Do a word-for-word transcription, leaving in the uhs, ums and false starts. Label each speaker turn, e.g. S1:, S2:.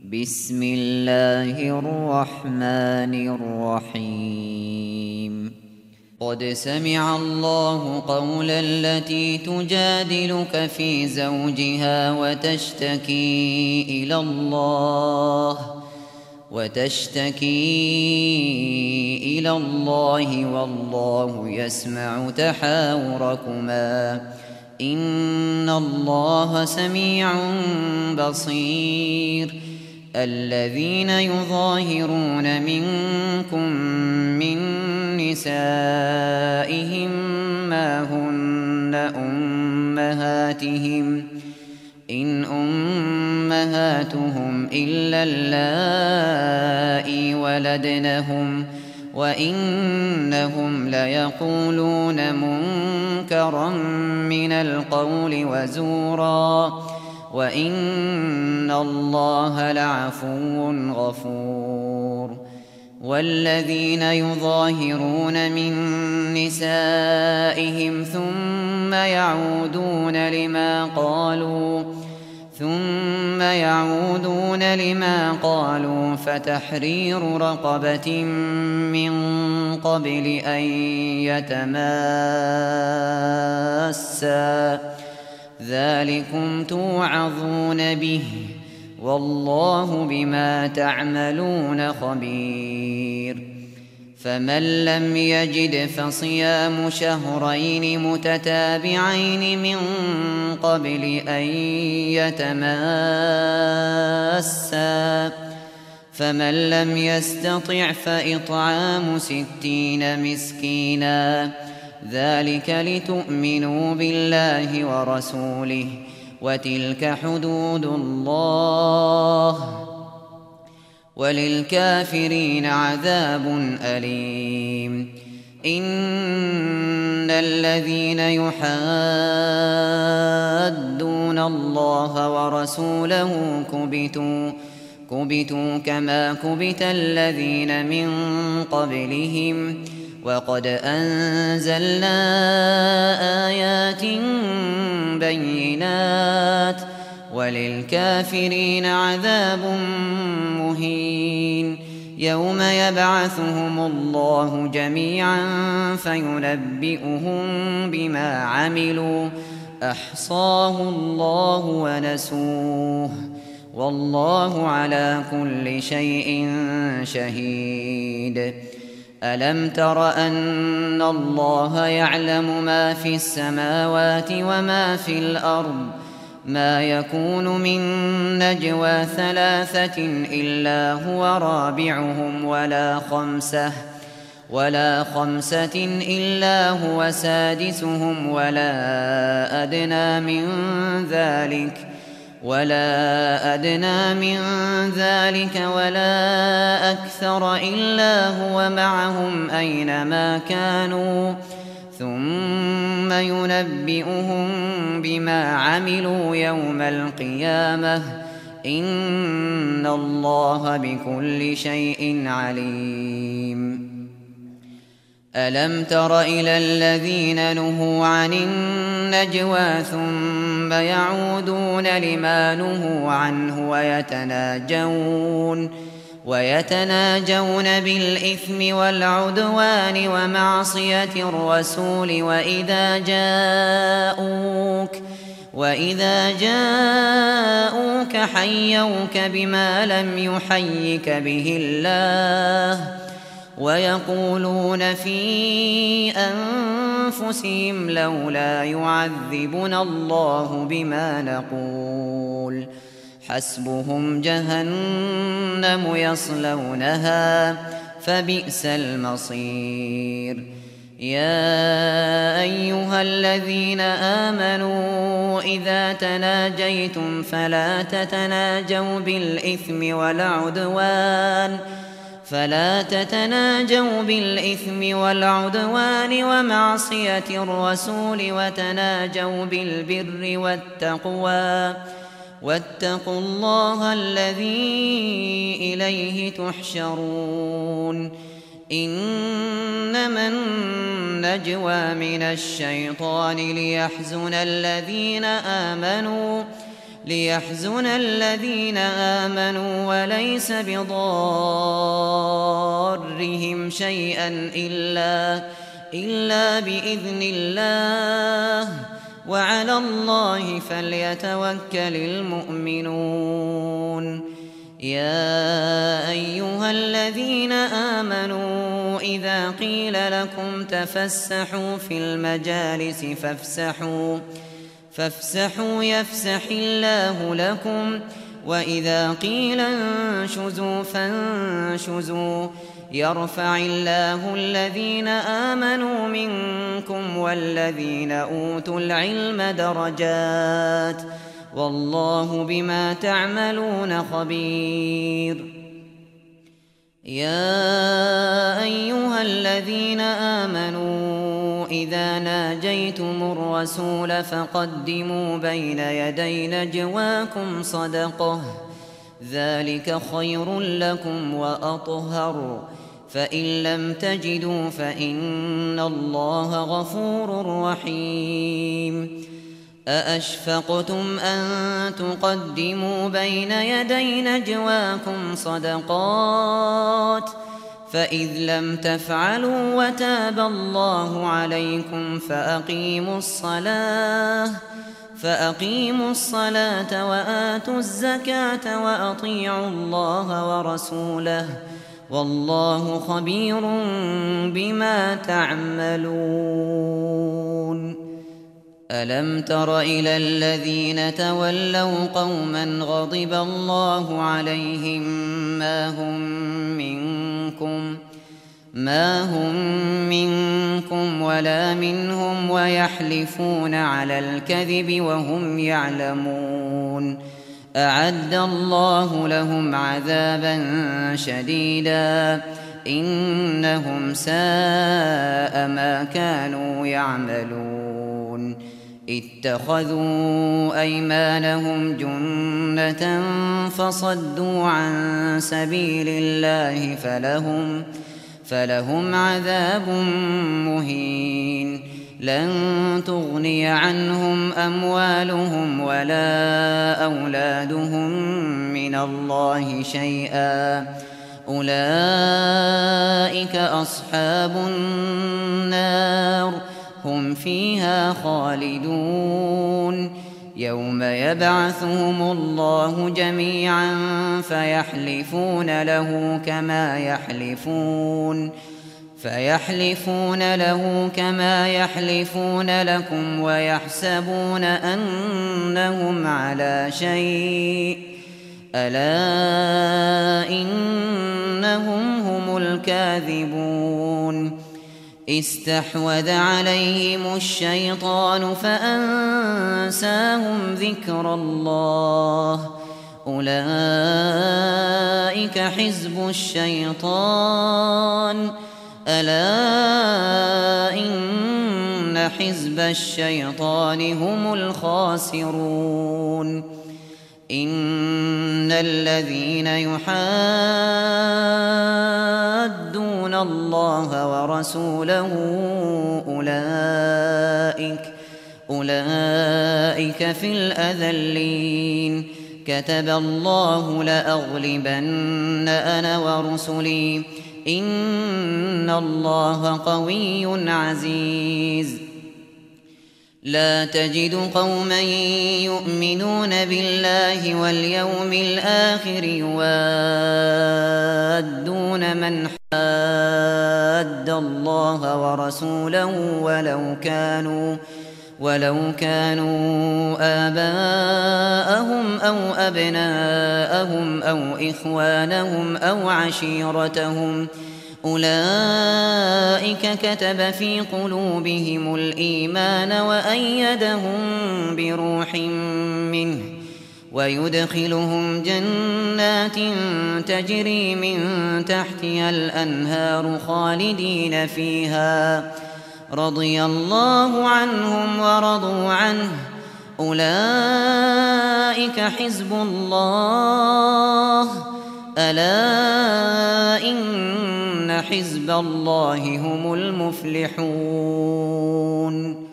S1: بسم الله الرحمن الرحيم قد سمع الله قول التي تجادلك في زوجها وتشتكي إلى الله وتشتكي إلى الله والله يسمع تحاوركما إن الله سميع بصير الذين يظاهرون منكم من نسائهم ما هن أمهاتهم إن أمهاتهم إلا اللائي ولدنهم وإنهم ليقولون منكرا من القول وزورا وإن الله لعفو غفور والذين يظاهرون من نسائهم ثم يعودون لما قالوا ثم يعودون لما قالوا فتحرير رقبة من قبل أن يتماسا ذلكم توعظون به والله بما تعملون خبير فمن لم يجد فصيام شهرين متتابعين من قبل أن يتماسا فمن لم يستطع فإطعام ستين مسكينا ذلك لتؤمنوا بالله ورسوله وتلك حدود الله وللكافرين عذاب أليم إن الذين يحادون الله ورسوله كبتوا كبتوا كما كبت الذين من قبلهم وقد أنزلنا آيات بينات وللكافرين عذاب مهين يوم يبعثهم الله جميعا فينبئهم بما عملوا أحصاه الله ونسوه والله على كل شيء شهيد ألم تر أن الله يعلم ما في السماوات وما في الأرض ما يكون من نجوى ثلاثة إلا هو رابعهم ولا خمسة ولا خمسة إلا هو سادسهم ولا أدنى من ذلك ولا أدنى من ذلك ولا أكثر إلا هو معهم أينما كانوا ثم ينبئهم بما عملوا يوم القيامة إن الله بكل شيء عليم ألم تر إلى الذين نهوا عن النجوى ثم يعودون لما نهوا عنه ويتناجون ويتناجون بالإثم والعدوان ومعصية الرسول وإذا جاءوك وإذا جاءوك حيوك بما لم يحيك به الله ويقولون في أنفسهم لولا يعذبنا الله بما نقول حسبهم جهنم يصلونها فبئس المصير يا أيها الذين آمنوا إذا تناجيتم فلا تتناجوا بالإثم والعدوان فلا تتناجوا بالإثم والعدوان ومعصية الرسول وتناجوا بالبر والتقوى واتقوا الله الذي إليه تحشرون إنما النجوى من الشيطان ليحزن الذين آمنوا ليحزن الذين آمنوا وليس بضارهم شيئا إلا, إلا بإذن الله وعلى الله فليتوكل المؤمنون. يا أيها الذين آمنوا إذا قيل لكم تفسحوا في المجالس فافسحوا فافسحوا يفسح الله لكم وإذا قيل انشزوا فانشزوا يرفع الله الذين آمنوا منكم والذين أوتوا العلم درجات والله بما تعملون خبير. يا أيها الذين آمنوا إذا ناجيتم الرسول فقدموا بين يدي نجواكم صدقة ذلك خير لكم وأطهر فإن لم تجدوا فإن الله غفور رحيم. أأشفقتم أن تقدموا بين يدي نجواكم صدقات فإذ لم تفعلوا وتاب الله عليكم فأقيموا الصلاة فأقيموا الصلاة وآتوا الزكاة وأطيعوا الله ورسوله والله خبير بما تعملون. ألم تر إلى الذين تولوا قوما غضب الله عليهم ما هم منكم ما هم منكم ولا منهم ويحلفون على الكذب وهم يعلمون أعد الله لهم عذابا شديدا إنهم ساء ما كانوا يعملون. اتخذوا أيمانهم جنة فصدوا عن سبيل الله فلهم, فلهم عذاب مهين. لن تغني عنهم أموالهم ولا أولادهم من الله شيئا أولئك أصحاب النار هم فيها خالدون. يوم يبعثهم الله جميعا فيحلفون له كما يحلفون فيحلفون له كما يحلفون لكم ويحسبون أنهم على شيء ألا إنهم هم الكاذبون. استحوذ عليهم الشيطان فأنساهم ذكر الله أولئك حزب الشيطان ألا إن حزب الشيطان هم الخاسرون. إن الذين يحادون الله ورسوله أولئك, أولئك في الأذلين. كتب الله لأغلبن أنا ورسلي إن الله قوي عزيز. لا تجد قوما يؤمنون بالله واليوم الآخر يوادون من حاد الله ورسوله ولو كانوا ولو كانوا آباءهم أو أبناءهم أو إخوانهم أو عشيرتهم أولئك كتب في قلوبهم الإيمان وأيدهم بروح منه ويدخلهم جنات تجري من تحتها الأنهار خالدين فيها رضي الله عنهم ورضوا عنه أولئك حزب الله ألا إن حزب الله هم المفلحون.